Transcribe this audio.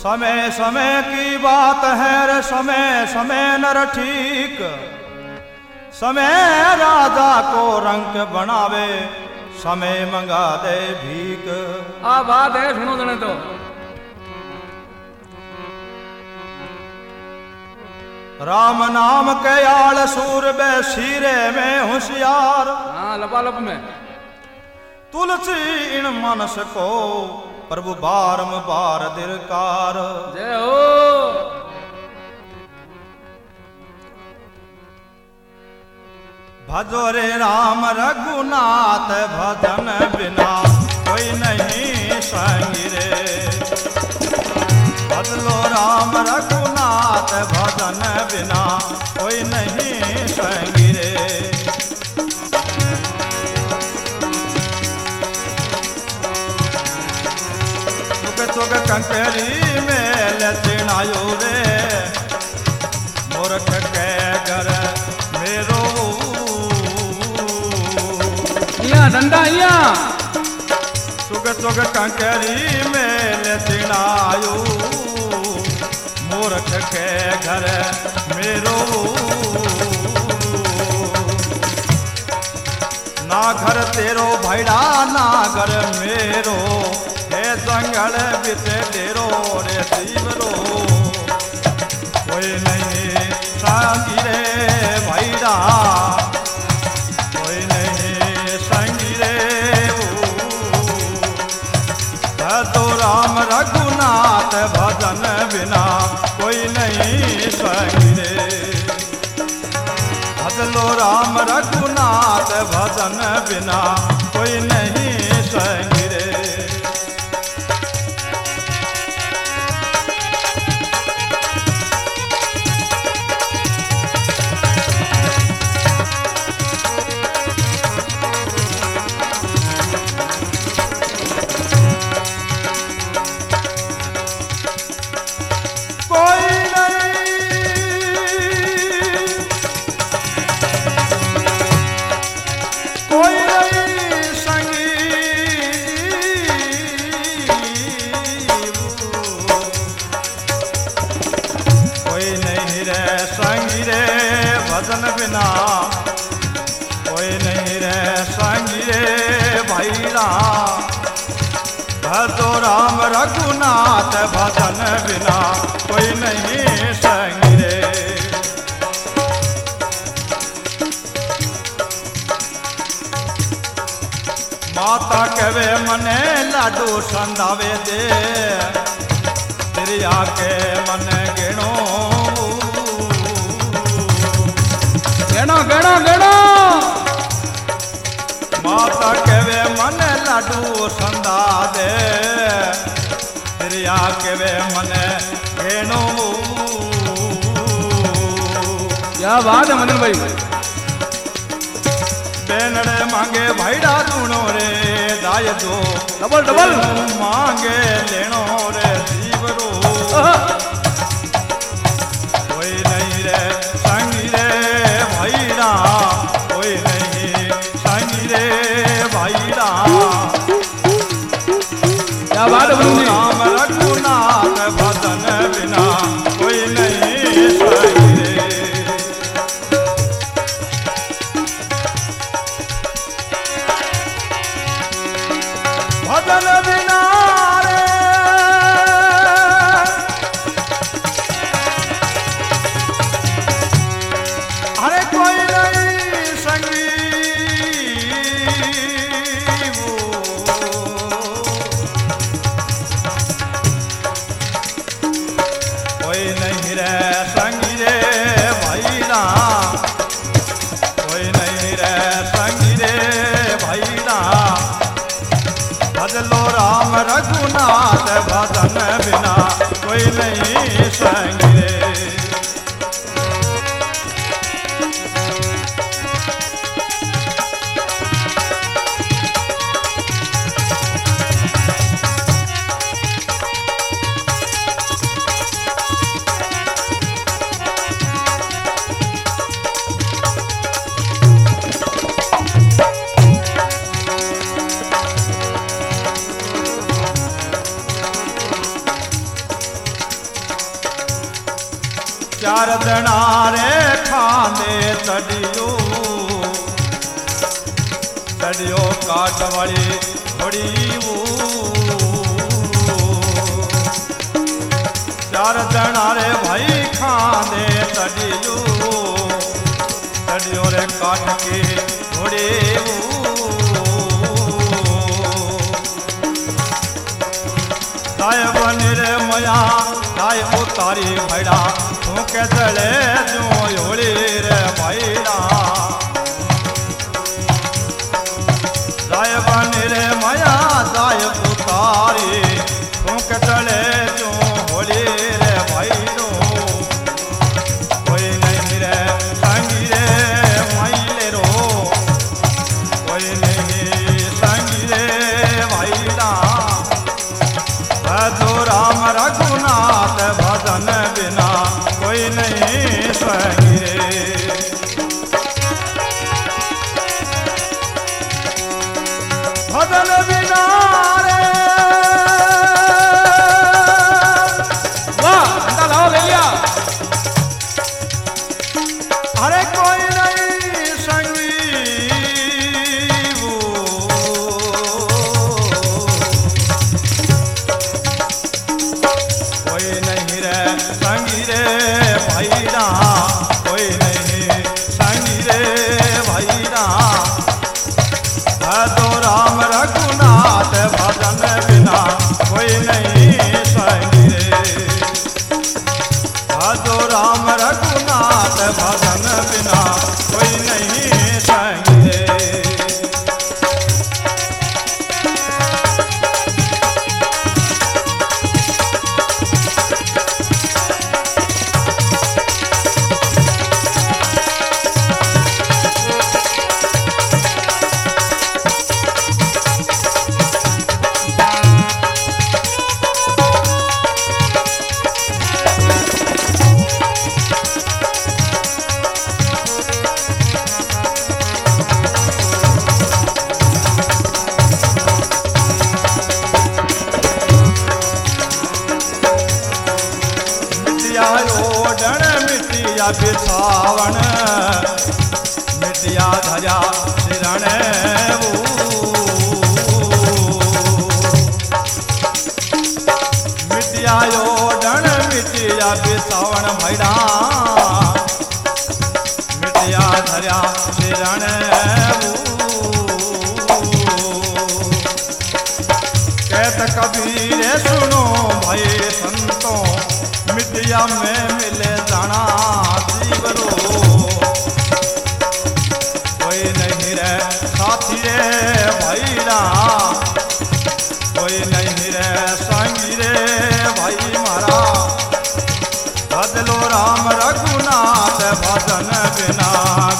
समय समय की बात है रे, समय समय नर ठीक। समय राजा को रंक बनावे, समय मंगा दे भीख। आ बात है, सुनो जने तो। राम नाम के आल सूर बे शीरे में होशियार। हाँ, लपालप में तुलसी इन मनस को प्रभु बारंबार दिलकार। जय हो। भजो रे राम रघुनाथ, भजन बिना कोई नहीं संगी रे। भजलो राम रघुनाथ, भजन बिना कोई नहीं संगी रे। तुग कंकरी में लचनायो रे, मूर्ख के घर मेरो। यहाँ डंडा यहाँ। तुग तुग कंकरी में लचनायो, मूर्ख के घर मेरो। ना घर तेरो भैड़ा, ना घर मेरो, हे जंगल बिते तेरो रे जीवरो। कोई नहीं संगी रे भैरा, कोई नहीं संगी रे। तो राम रघुनाथ, भजन बिना कोई नहीं संगी रे। भजलो राम रघुनाथ, भजन बिना कोई नहीं संगी रे। भजन बिना कोई नहीं रे संगी रे भैरा। भजो राम रघुनाथ, भजन बिना कोई नहीं संगी रे। माता कवे मने लाडू संधावे दे, तिरिया के मन गिणो। गणो गणो गणो। माता केवे मन लाडू संदा दे, प्रिया केवे मन घेनो। क्या बात है मदन भाई। बेनड़े मांगे भैड़ा दूनो रे, दाय दो डबल डबल मांगे लेनो रे जीवरो। कोई नहीं रे संगी रे भैरा, कोई नहीं संगी रे भैरा। क्या बात है बलूनी। राम रघुनाथ, भजन बिना कोई नहीं संगी रे। भजन बिना रे, अरे कोई नहीं संगी वो। कोई नहीं रे संगी रे भैरा, कोई नहीं रे संगी रे भैरा। भजलो चार जना रे खांदे चढ़ियो चढ़ियो काट वाली घोड़ी वो चार जना रे भाई खांदे चढ़ियो चढ़ियो रे काट के घोड़े वो दाय बनी रे मया दाय उतारी भैड़ा के जले जो होली रे भैड़ा दाय बनी रे मया दाय उतारी के जले जो होली रे भैड़ो कोई नहीं रे संगी रे मैले रो कोई नहीं संगी रे भैड़ा जो राम रघुनाथ भजन बिना कोई नहीं संगी रे भजन बिना रे वाह घंटा लाओ ले लिया अरे कोई नहीं संगी वो कोई नहीं रे संगी रे भैरा कोई नहीं संगी रे भैरा तो राम रघुनाथ भजन बिना कोई नहीं संगी रे तो राम रघुनाथ भजन बिना कोई नहीं संगी रे ओढ़ण मिटिया बिछावन मिटिया धजा सिरण मिटिया ओढ़ण मिटिया बिछावन भैड़ा मिटिया धजा सिरण कहत कबीर सुनो भाई संतों मिटिया में मिले जाना जीवरो कोई नहीं रे साथी रे भैरा कोई नहीं रे संगी रे भाई मारा बदलो राम रघुनाथ भजन बिना